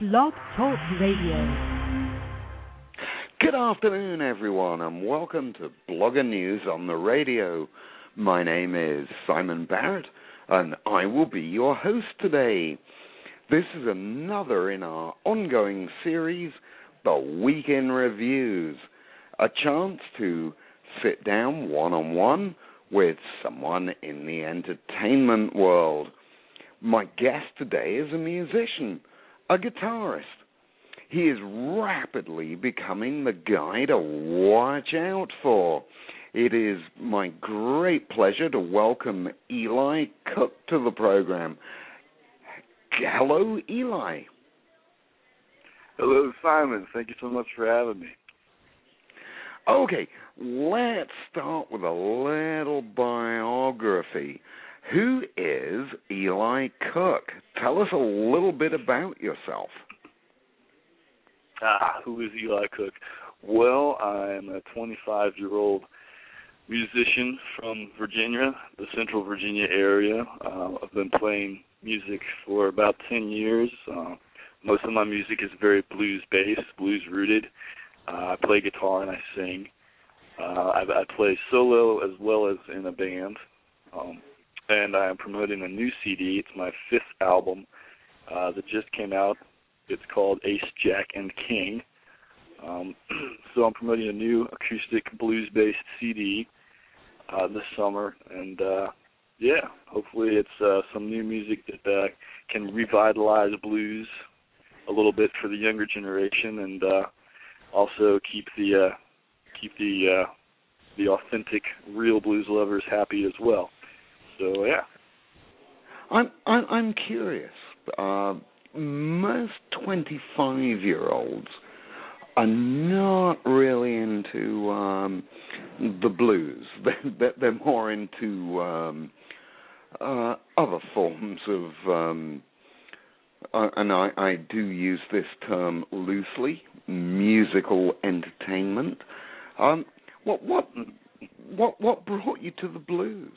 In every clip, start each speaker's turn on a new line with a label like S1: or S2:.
S1: Blog Talk Radio.
S2: Good afternoon, everyone, and welcome to Blogger News on the Radio. My name is Simon Barrett, and I will be your host today. This is another in our ongoing series, The Week in Reviews, a chance to sit down one-on-one with someone in the entertainment world. My guest today is a musician, a guitarist. He is rapidly becoming the guy to watch out for. It is my great pleasure to welcome Eli Cook to the program. Hello, Eli.
S3: Hello, Simon. Thank you so much for having me.
S2: Okay, let's start with a little biography. Who is Eli Cook? Tell us a little bit about yourself.
S3: Who is Eli Cook? Well, I'm a 25-year-old musician from Virginia, the Central Virginia area. I've been playing music for about 10 years. Most of my music is very blues-based, blues-rooted. I play guitar and I sing. I play solo as well as in a band. And I am promoting a new CD. It's my 5th album that just came out. It's called Ace, Jack, and King. So I'm promoting a new acoustic blues-based CD this summer. And, hopefully it's some new music that can revitalize blues a little bit for the younger generation and also keep the authentic, real blues lovers happy as well. So, yeah.
S2: I'm curious. Most 25-year-olds are not really into the blues. They're more into other forms of, and I do use this term loosely, musical entertainment. What brought you to the blues?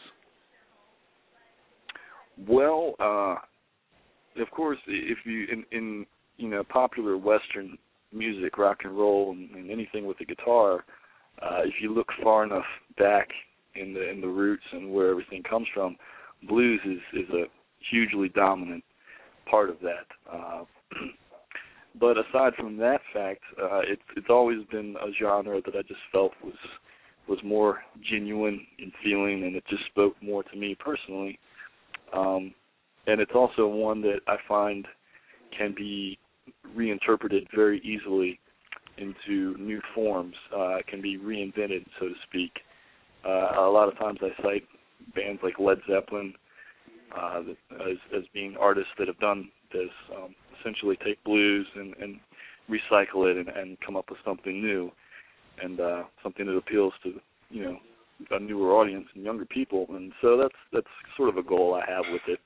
S3: Well, of course, if you in popular Western music, rock and roll, and anything with the guitar, if you look far enough back in the roots and where everything comes from, blues is a hugely dominant part of that. But aside from that fact, it's always been a genre that I just felt was more genuine in feeling, and it just spoke more to me personally. And it's also one that I find can be reinterpreted very easily into new forms. It can be reinvented, so to speak. A lot of times I cite bands like Led Zeppelin as being artists that have done this, essentially take blues and recycle it and come up with something new and something that appeals to, a newer audience and younger people. And so that's sort of a goal I have with it.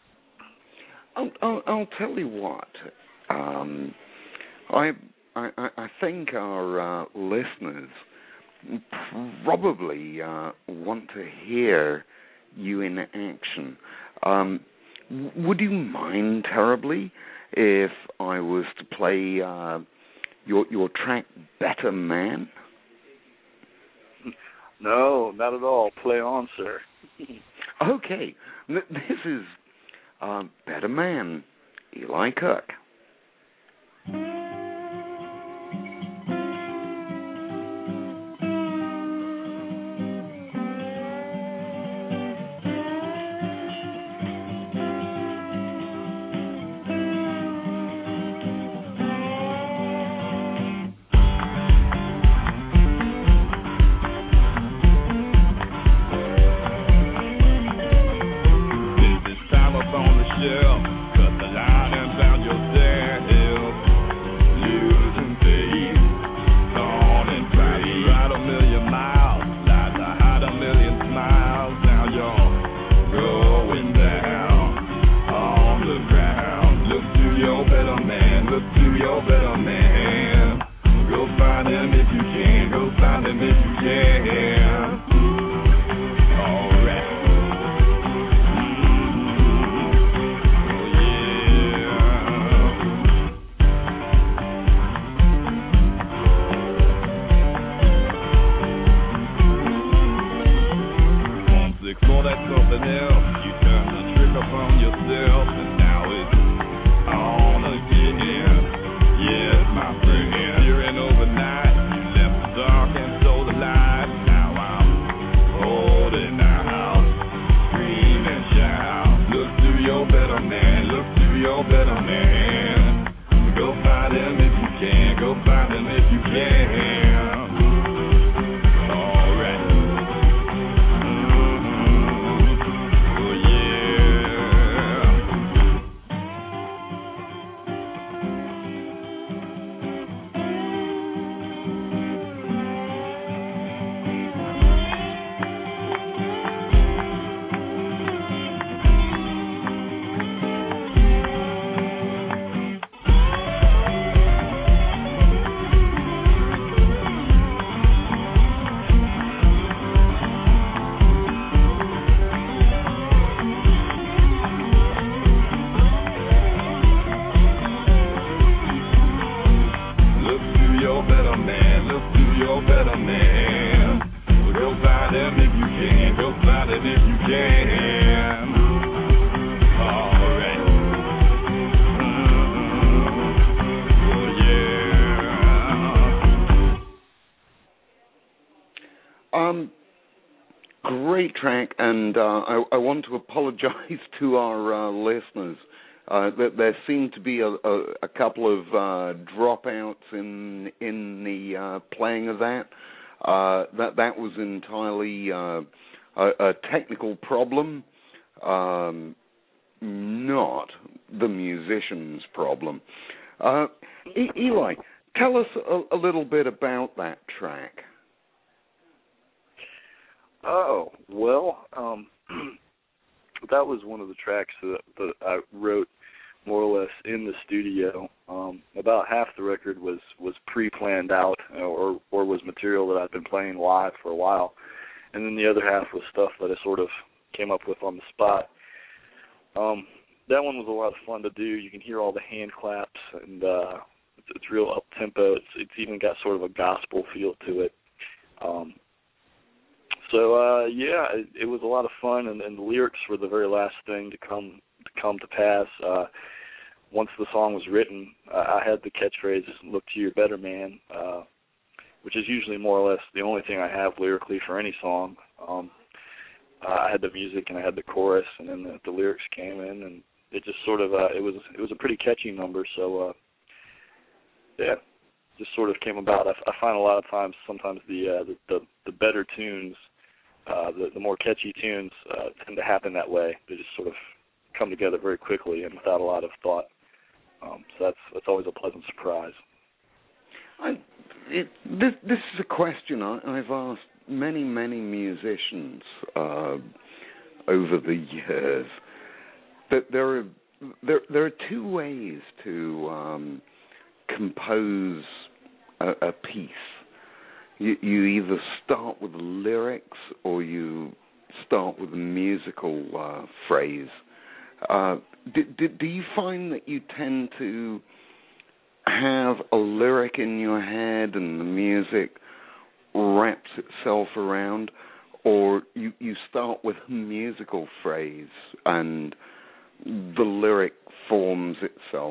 S2: I'll tell you what. I think our listeners probably want to hear you in action. Would you mind terribly if I was to play your track "Better Man"?
S3: No, not at all. Play on, sir.
S2: Okay, this is Better Man, Eli Cook.
S4: Cut the line and bound yourself. Losing faith.
S2: great track, and I want to apologize to our listeners. That there seemed to be a couple of dropouts in the playing of that. That was entirely a technical problem, not the musician's problem. Eli, tell us a little bit about that track.
S3: Oh, well, that was one of the tracks that I wrote more or less in the studio. About half the record was pre-planned out or was material that I'd been playing live for a while. And then the other half was stuff that I sort of came up with on the spot. That one was a lot of fun to do. You can hear all the hand claps, and it's real up-tempo. It's even got sort of a gospel feel to it. It was a lot of fun, and the lyrics were the very last thing to come to pass. Once the song was written, I had the catchphrase, "Look to your better man," which is usually more or less the only thing I have lyrically for any song. I had the music and I had the chorus, and then the lyrics came in, and it just sort of it was a pretty catchy number. So just sort of came about. I find a lot of times, sometimes the better tunes, the more catchy tunes tend to happen that way. They just sort of come together very quickly and without a lot of thought. So that's always a pleasant surprise.
S2: This is a question I've asked many musicians over the years. That there are two ways to compose a piece. You either start with the lyrics or you start with a musical phrase. Do you find that you tend to have a lyric in your head and the music wraps itself around, or you start with a musical phrase and the lyric forms itself?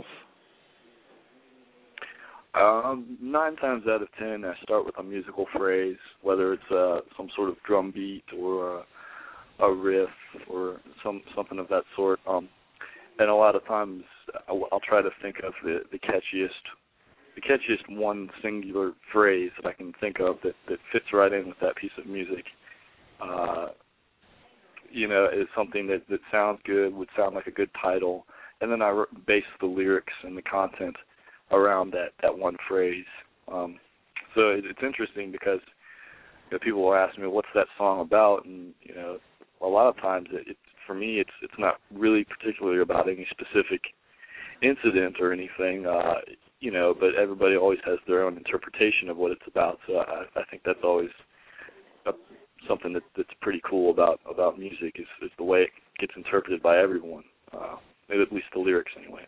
S3: 9 times out of 10, I start with a musical phrase, whether it's some sort of drum beat or a riff or something of that sort. And a lot of times, I'll try to think of the catchiest one singular phrase that I can think of that fits right in with that piece of music. Is something that sounds good, would sound like a good title, and then I base the lyrics and the content around that one phrase. So it's interesting because people will ask me, "What's that song about?" And a lot of times, for me, it's not really particularly about any specific incident or anything, but everybody always has their own interpretation of what it's about. So I think that's always something that's pretty cool about music is the way it gets interpreted by everyone, at least the lyrics anyway.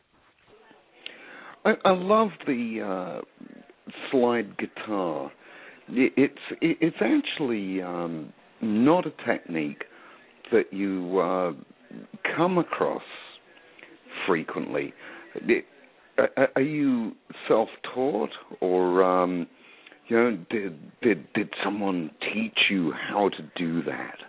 S2: I love the slide guitar. It's actually not a technique that you come across frequently. Are you self-taught, or did someone teach you how to do that?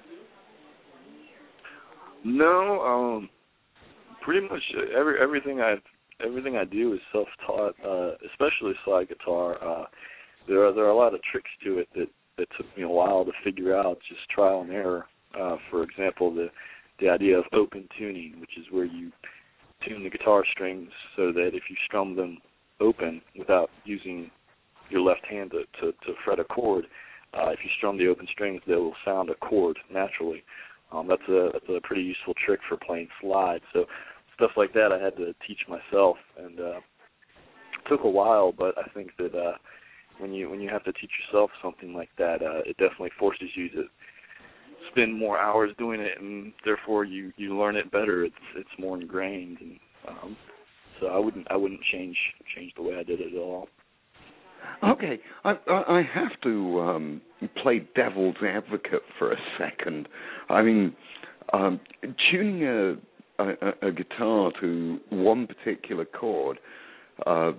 S2: No,
S3: pretty much everything I do is self-taught, especially slide guitar. There are a lot of tricks to it that took me a while to figure out, just trial and error. For example, the idea of open tuning, which is where you tune the guitar strings so that if you strum them open without using your left hand to fret a chord, if you strum the open strings, they will sound a chord naturally. That's a pretty useful trick for playing slide. So stuff like that I had to teach myself, and it took a while, but I think that when you have to teach yourself something like that, it definitely forces you to spend more hours doing it, and therefore you learn it better. It's more ingrained, and so I wouldn't change the way I did it at all.
S2: Okay, I have to play devil's advocate for a second. I mean, tuning a guitar to one particular chord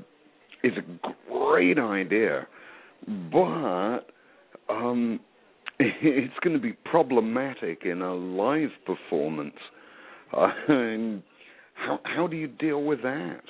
S2: is a great idea, but it's going to be problematic in a live performance. And how do you deal with that?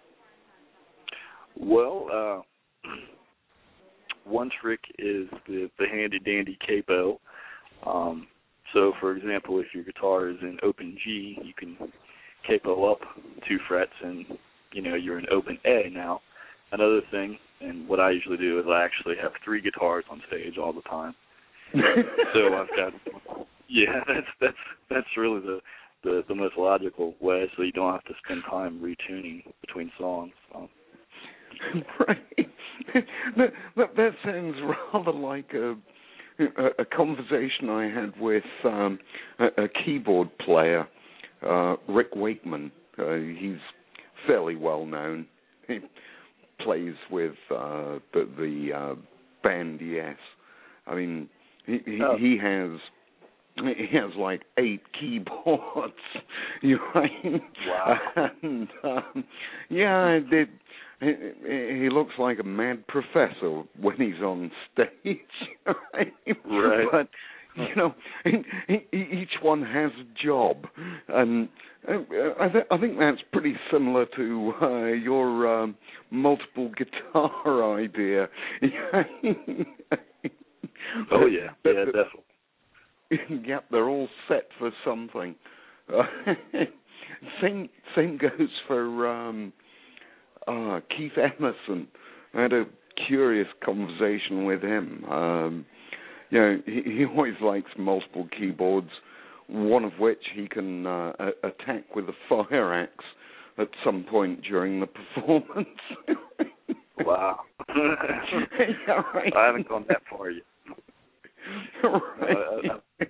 S3: Well, one trick is the handy-dandy capo. So, for example, if your guitar is in open G, you can capo up 2 frets and, you're in open A now. Another thing, and what I usually do, is I actually have 3 guitars on stage all the time. So I've got, that's really the most logical way, so you don't have to spend time retuning between songs.
S2: Right. That sounds rather like a conversation I had with a keyboard player, Rick Wakeman. He's fairly well known. He plays with the band Yes. I mean, he has like 8 keyboards.
S3: Wow.
S2: And he looks like a mad professor when he's on stage.
S3: Right.
S2: But each one has a job, and I think that's pretty similar to your multiple guitar idea.
S3: Oh yeah, definitely.
S2: Yep, they're all set for something. Same goes for Keith Emerson. I had a curious conversation with him. He always likes multiple keyboards, one of which he can attack with a fire axe at some point during the performance.
S3: Wow.
S2: Yeah, right.
S3: I haven't gone that far yet.
S2: Right.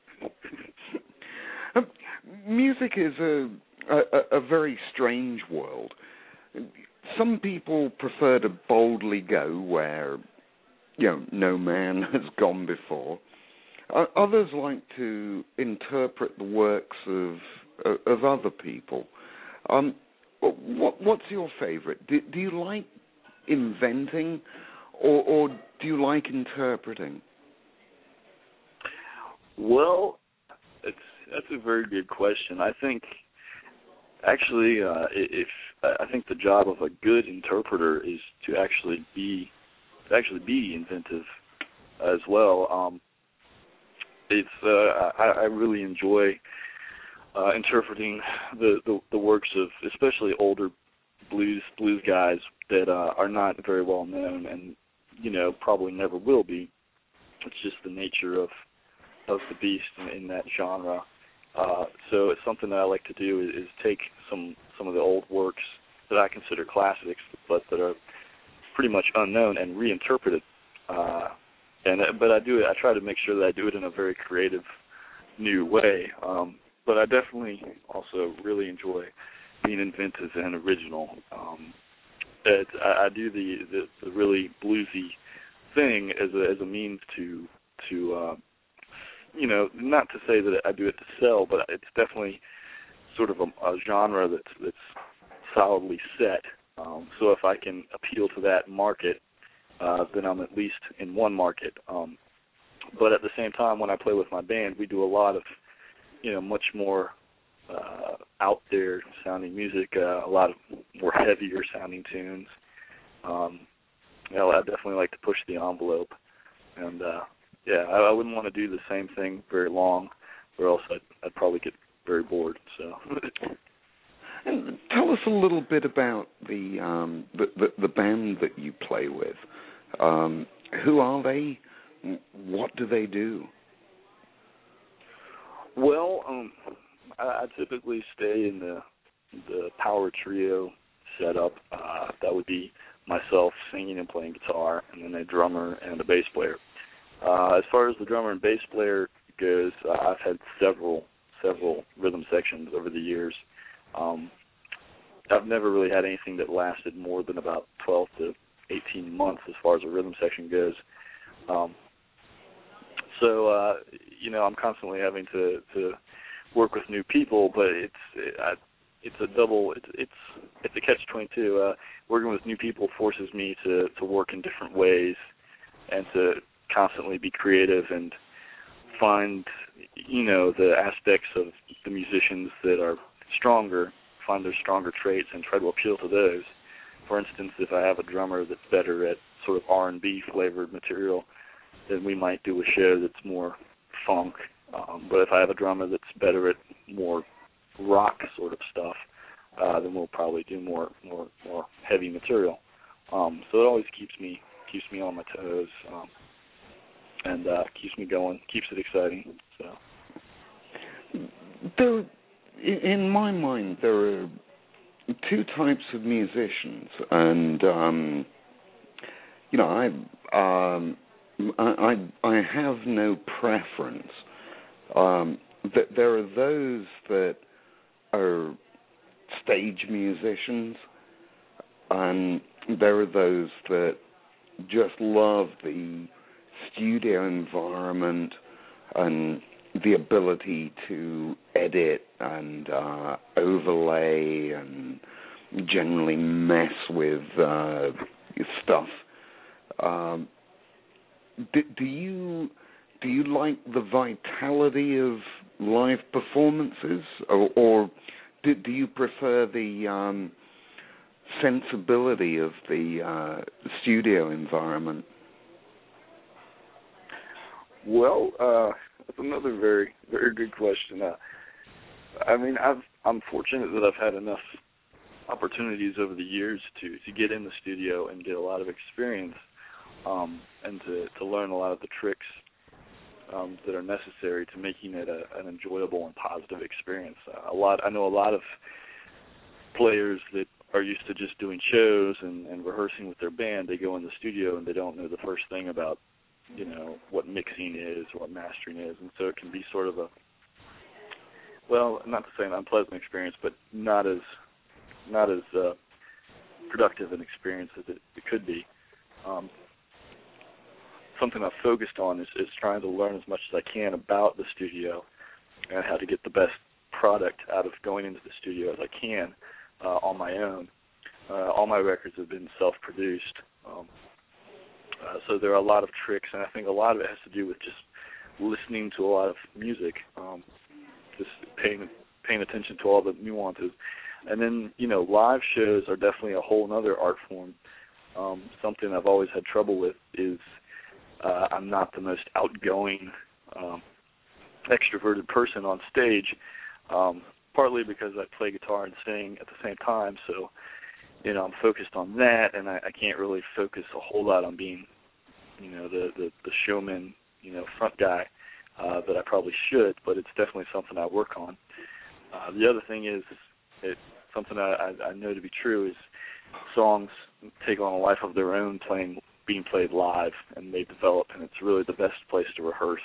S2: Music is a very strange world. Some people prefer to boldly go where no man has gone before. Others like to interpret the works of other people. What's your favorite? Do you like inventing, or do you like interpreting?
S3: Well, that's a very good question. I think actually, I think the job of a good interpreter is to actually be inventive as well. I really enjoy interpreting the works of especially older blues guys that are not very well known and probably never will be. It's just the nature of the beast in that genre. So it's something that I like to do is take some of the old works that I consider classics, but that are pretty much unknown, and reinterpret it. But I try to make sure that I do it in a very creative, new way. But I definitely also really enjoy being inventive and original. I do the really bluesy thing as a means to not to say that I do it to sell, but it's definitely sort of a genre that's solidly set. So if I can appeal to that market, then I'm at least in one market. But at the same time, when I play with my band, we do a lot of, much more out there sounding music, a lot of more heavier sounding tunes. I definitely like to push the envelope, and I wouldn't want to do the same thing very long, or else I'd probably get very bored. So.
S2: And tell us a little bit about the band that you play with. Who are they? What do they do?
S3: Well, I typically stay in the power trio setup. That would be myself singing and playing guitar, and then a drummer and a bass player. As far as the drummer and bass player goes, I've had several rhythm sections over the years. I've never really had anything that lasted more than about 12 to 18 months as far as a rhythm section goes. So I'm constantly having to work with new people, but it's a catch-22. Working with new people forces me to work in different ways and to constantly be creative and find, the aspects of the musicians that are stronger, find their stronger traits and try to appeal to those. For instance, if I have a drummer that's better at sort of R&B flavored material, then we might do a show that's more funk. But if I have a drummer that's better at more rock sort of stuff, then we'll probably do more heavy material. So it always keeps me on my toes, and keeps me going, keeps it exciting. So,
S2: in my mind, there are two types of musicians, and I have no preference. There are those that are stage musicians, and there are those that just love the studio environment and the ability to edit and overlay and generally mess with stuff. Do you like the vitality of live performances, or do you prefer the sensibility of the studio environment?
S3: Well, that's another very, very good question. I'm fortunate that I've had enough opportunities over the years to get in the studio and get a lot of experience, and to learn a lot of the tricks that are necessary to making it an enjoyable and positive experience. I know a lot of players that are used to just doing shows and rehearsing with their band. They go in the studio and they don't know the first thing about what mixing is, what mastering is, and so it can be sort of not to say an unpleasant experience, but not as productive an experience as it could be. Something I've focused on is trying to learn as much as I can about the studio and how to get the best product out of going into the studio as I can on my own. All my records have been self-produced. So there are a lot of tricks, and I think a lot of it has to do with just listening to a lot of music, just paying attention to all the nuances. And then, live shows are definitely a whole other art form. Something I've always had trouble with is I'm not the most outgoing, extroverted person on stage, partly because I play guitar and sing at the same time, so I'm focused on that, and I can't really focus a whole lot on being, the showman, front guy that I probably should, but it's definitely something I work on. The other thing is, it's something I know to be true, is songs take on a life of their own being played live, and they develop, and it's really the best place to rehearse.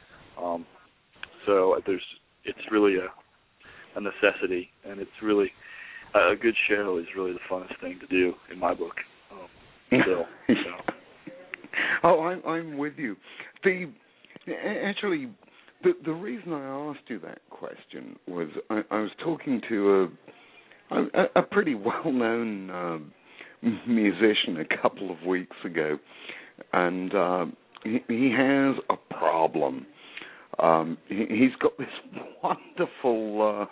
S3: So it's really a necessity, and it's really a good show is really the funnest thing to do in my book.
S2: Oh, I'm with you. Actually, the reason I asked you that question was I was talking to a pretty well-known musician a couple of weeks ago, and he has a problem. He's got this wonderful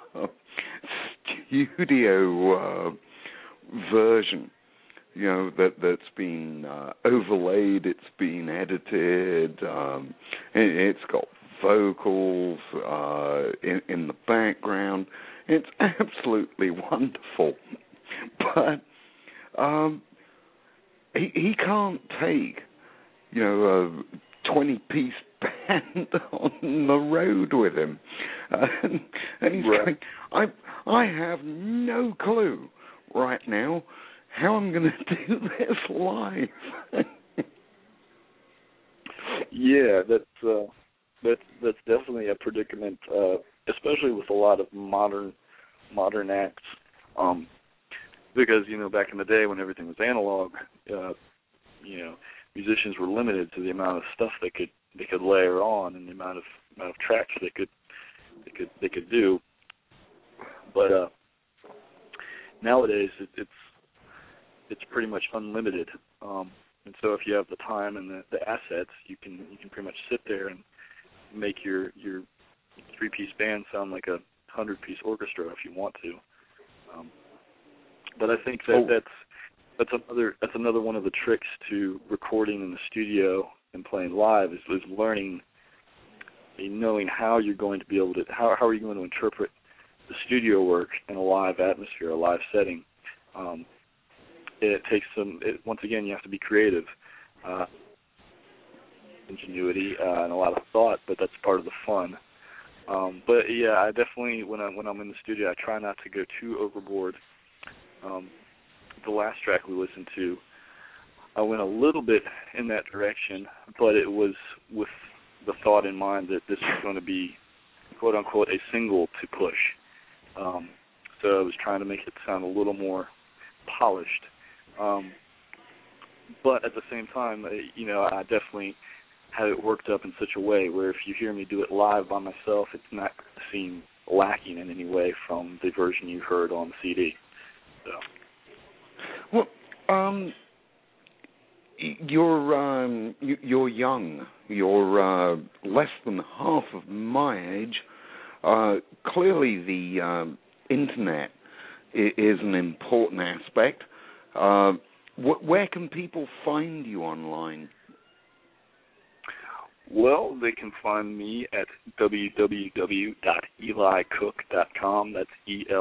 S2: studio version, that's been overlaid, it's been edited, it's got vocals in the background. It's absolutely wonderful, but he can't take, a 20-piece band on the road with him, and he's
S3: right.
S2: going, I have no clue right now how I'm going to do this live.
S3: Yeah, that's definitely a predicament, especially with a lot of modern acts. Because back in the day when everything was analog, musicians were limited to the amount of stuff they could layer on and the amount of tracks they could do. But nowadays it's pretty much unlimited. And so if you have the time and the assets, you can pretty much sit there and make your 3-piece band sound like a 100-piece orchestra if you want to. But I think that's another one of the tricks to recording in the studio and playing live is learning, knowing how you're going to be able to how are you going to interpret the studio work in a live atmosphere, a live setting. It takes once again, you have to be creative, ingenuity, and a lot of thought, but that's part of the fun. But yeah, I definitely when I'm in the studio, I try not to go too overboard. The last track we listened to, I went a little bit in that direction, but it was with the thought in mind that this was going to be, quote unquote, a single to push. So I was trying to make it sound a little more polished. But at the same time, I definitely had it worked up in such a way where if you hear me do it live by myself, it's not going to seem lacking in any way from the version you heard on the CD. So.
S2: Well, you're young. You're less than half of my age. Clearly, the internet is an important aspect. Where can people find you online?
S3: Well, they can find me at www.elicook.com. That's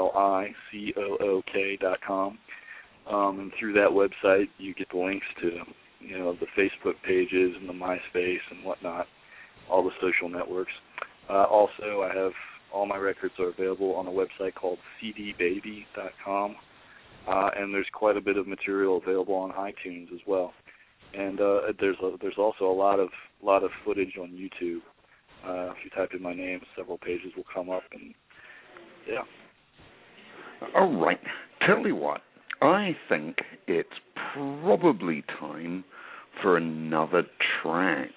S3: ELICOOK.com. And through that website, you get the links to, the Facebook pages and the MySpace and whatnot, all the social networks. Also, I have all my records are available on a website called cdbaby.com, and there's quite a bit of material available on iTunes as well. And there's also a lot of footage on YouTube. If you type in my name, several pages will come up, and yeah.
S2: All right. Tell you what, I think it's probably time for another track.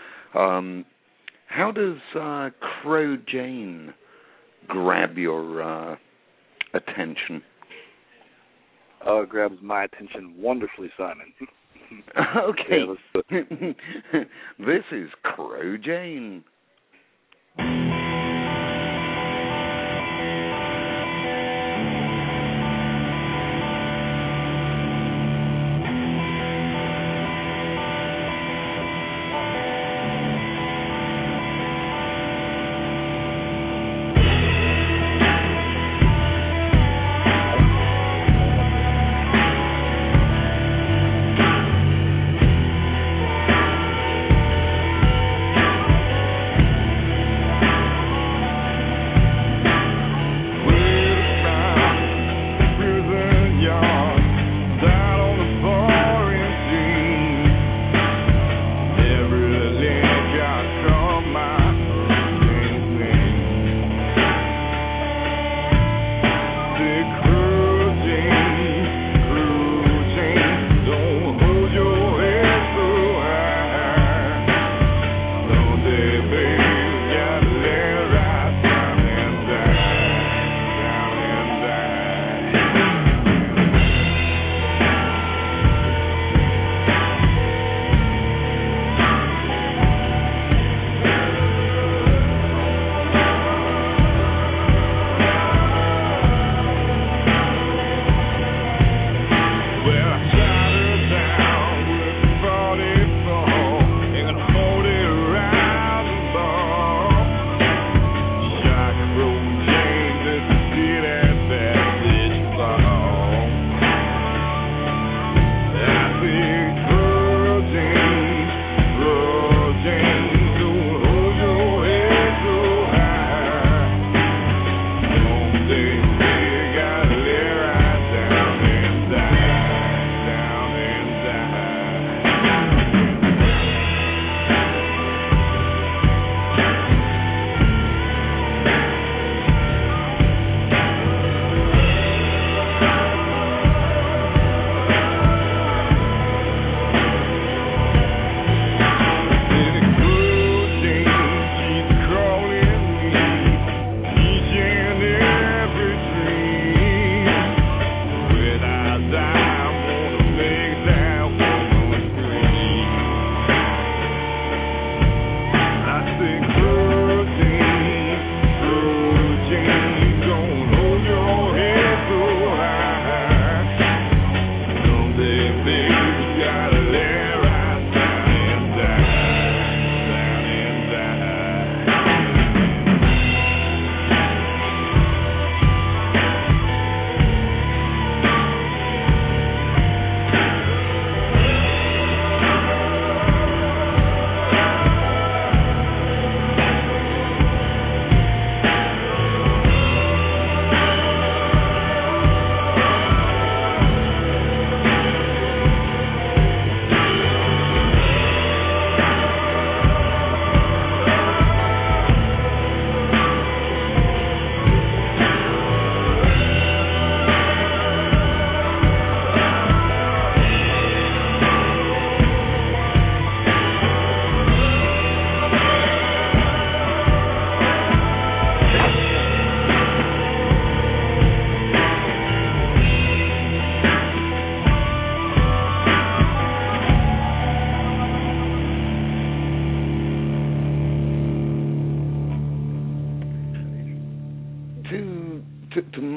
S2: How does Crow Jane grab your attention?
S3: It grabs my attention wonderfully, Simon.
S2: Okay.
S3: Yeah,
S2: this is Crow Jane.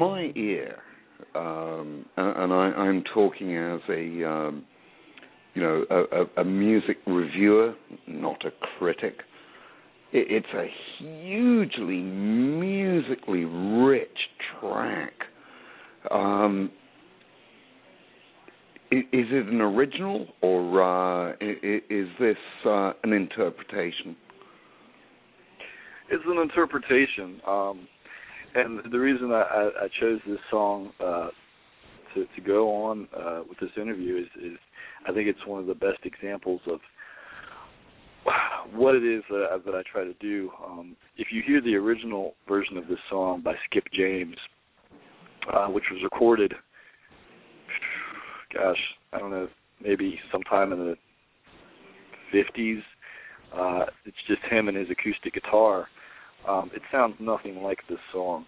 S2: my ear, and I'm talking as a music reviewer, not a critic. It's a hugely musically rich track. Is it an original, or is this an interpretation?
S3: It's an interpretation, and the reason I chose this song to go on with this interview is I think it's one of the best examples of what it is that I try to do. If you hear the original version of this song by Skip James, which was recorded, I don't know, maybe sometime in the 50s, it's just him and his acoustic guitar. It sounds nothing like this song.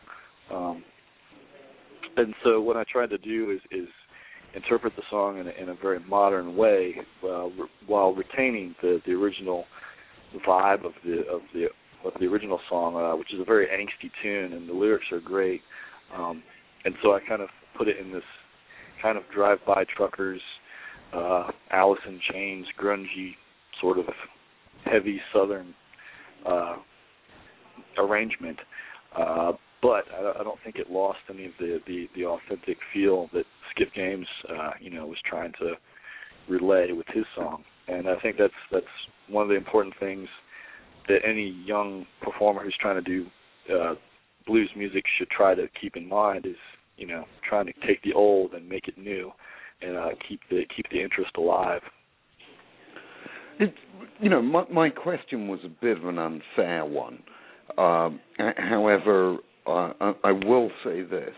S3: And so what I tried to do is interpret the song in a very modern way, while retaining the original vibe of the original song, which is a very angsty tune, and the lyrics are great. And so I kind of put it in this kind of drive-by truckers, Alice in Chains, grungy, sort of heavy Southern arrangement. But I don't think it lost any of the authentic feel that Skip James, was trying to relay with his song. And I think that's one of the important things that any young performer who's trying to do blues music should try to keep in mind is, trying to take the old and make it new, and keep the interest alive.
S2: My question was a bit of an unfair one. However, I will say this.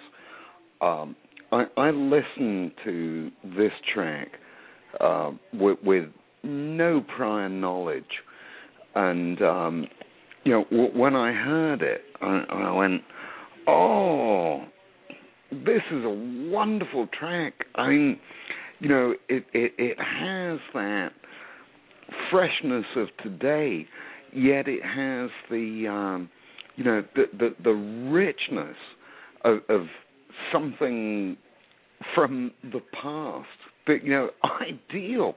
S2: I listened to this track with no prior knowledge, and when I heard it, I went, "Oh, this is a wonderful track." I mean, it has that freshness of today, yet it has the richness of something from the past. But ideal.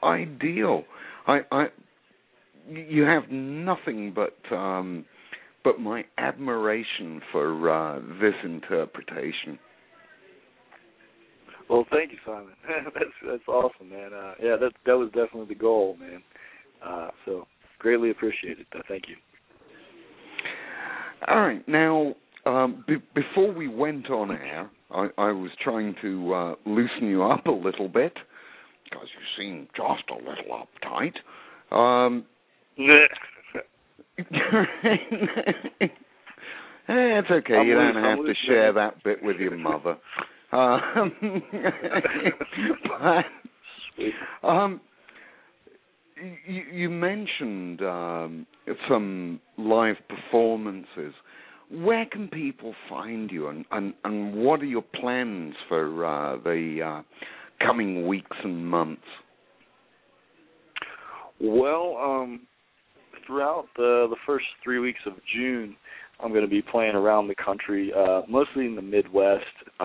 S2: You have nothing but my admiration for this interpretation.
S3: Well, thank you, Simon. That's awesome, man. That was definitely the goal, man. So greatly appreciated. Thank you.
S2: All right. Now, before we went on air, I was trying to loosen you up a little bit because you seem just a little uptight. It's okay. You don't have to share that bit with your mother. You mentioned some live performances. Where can people find you, and what are your plans for the coming weeks and months?
S3: Well, throughout the first 3 weeks of June, I'm going to be playing around the country, mostly in the Midwest.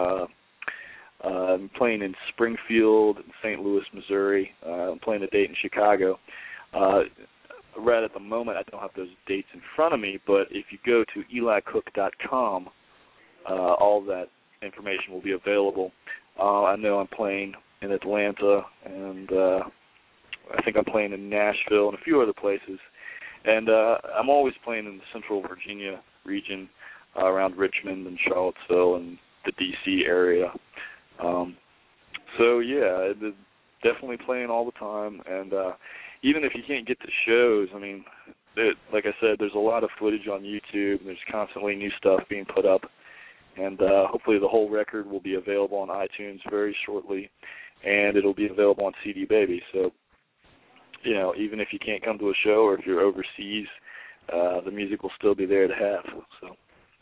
S3: I'm playing in Springfield, St. Louis, Missouri. I'm playing a date in Chicago. Right at the moment, I don't have those dates in front of me, but if you go to elicook.com, all of that information will be available. I know I'm playing in Atlanta, and I think I'm playing in Nashville and a few other places. And I'm always playing in the Central Virginia region, around Richmond and Charlottesville and the D.C. area. So, yeah, definitely playing all the time. And even if you can't get to shows, I mean, like I said, there's a lot of footage on YouTube, and there's constantly new stuff being put up. And hopefully the whole record will be available on iTunes very shortly, and it'll be available on CD Baby. So, even if you can't come to a show or if you're overseas, the music will still be there to have. So,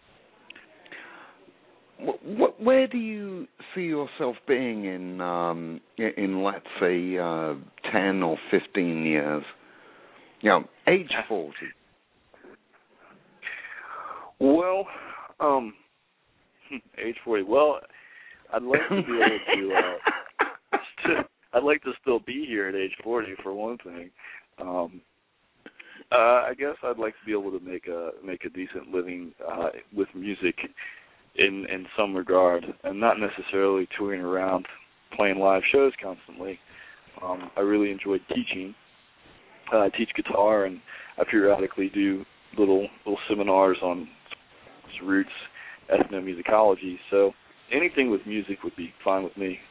S2: where do you see yourself being in let's say 10 or 15 years? Age 40.
S3: Well, Age 40. Well, I'd like to be able to. I'd like to still be here at age 40 for one thing. I guess I'd like to be able to make a decent living with music in some regard, and not necessarily touring around playing live shows constantly. I really enjoy teaching. I teach guitar, and I periodically do little seminars on roots, ethnomusicology. So anything with music would be fine with me.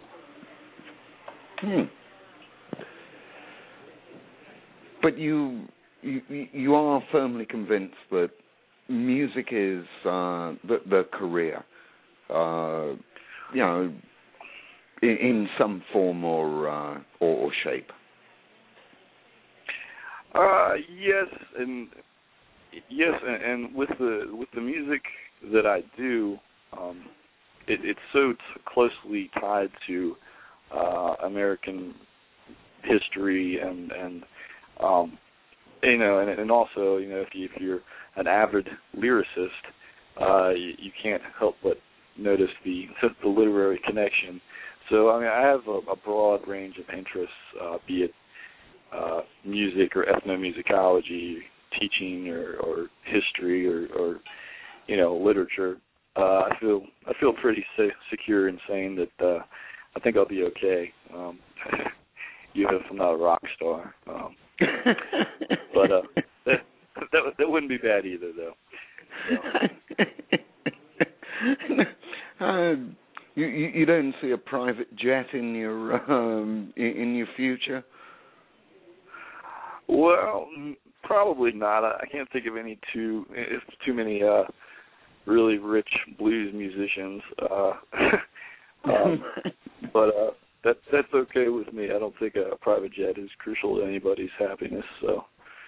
S2: But you are firmly convinced that music is the career, in some form or shape.
S3: Yes, and with the music that I do, it's so closely tied to American history and also if you're an avid lyricist, you can't help but notice the literary connection. So I have a broad range of interests, be it music or ethnomusicology, teaching or history or literature. I feel pretty secure in saying that I think I'll be okay, even if I'm not a rock star. But that wouldn't be bad either, though.
S2: You don't see a private jet in your future?
S3: Well, probably not. I can't think of too many really rich blues musicians. But that's okay with me. I don't think a private jet is crucial to anybody's happiness. So,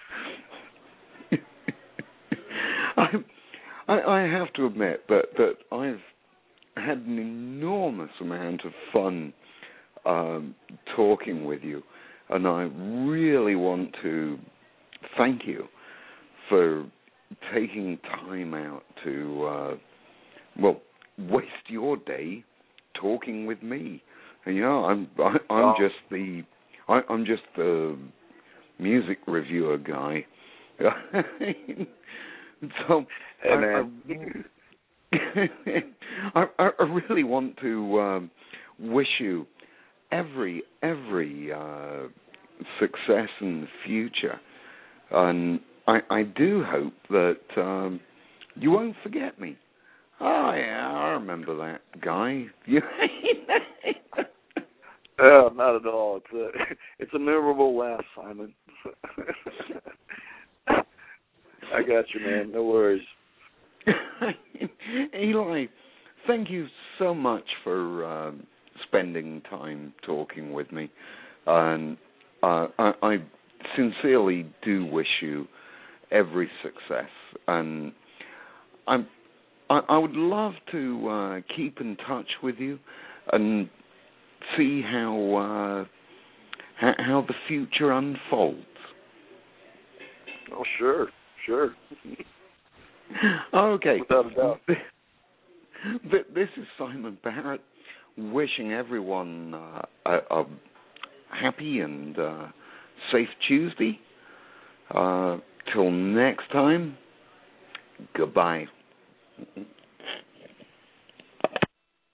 S2: I have to admit that I've had an enormous amount of fun talking with you, and I really want to thank you for taking time out to waste your day talking with me. I'm just the music reviewer guy. So I really want to wish you every success in the future, and I do hope that you won't forget me. Oh yeah, I remember that guy.
S3: Not at all. It's a memorable laugh, Simon. I got you, man. No worries.
S2: Eli, thank you so much for spending time talking with me, and I sincerely do wish you every success, and I would love to keep in touch with you and see how the future unfolds.
S3: Oh, sure.
S2: Okay.
S3: Without a doubt.
S2: This is Simon Barrett, wishing everyone a happy and safe Tuesday. Till next time, goodbye.